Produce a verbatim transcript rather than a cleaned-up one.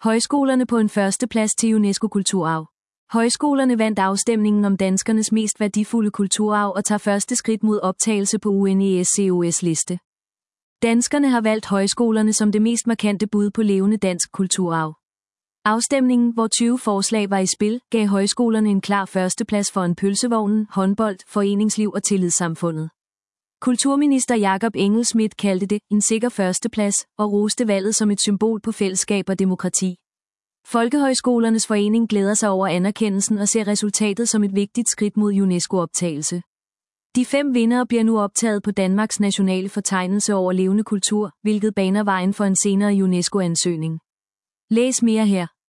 Højskolerne på en førsteplads til UNESCO Kulturarv. Højskolerne vandt afstemningen om danskernes mest værdifulde kulturarv og tager første skridt mod optagelse på UNESCO's liste. Danskerne har valgt højskolerne som det mest markante bud på levende dansk kulturarv. Afstemningen, hvor tyve forslag var i spil, gav højskolerne en klar førsteplads for en pølsevognen, håndbold, foreningsliv og tillidssamfundet. Kulturminister Jakob Engel-Schmidt kaldte det en sikker førsteplads og roste valget som et symbol på fællesskab og demokrati. Folkehøjskolernes forening glæder sig over anerkendelsen og ser resultatet som et vigtigt skridt mod UNESCO-optagelse. De fem vindere bliver nu optaget på Danmarks nationale fortegnelse over levende kultur, hvilket baner vejen for en senere UNESCO-ansøgning. Læs mere her.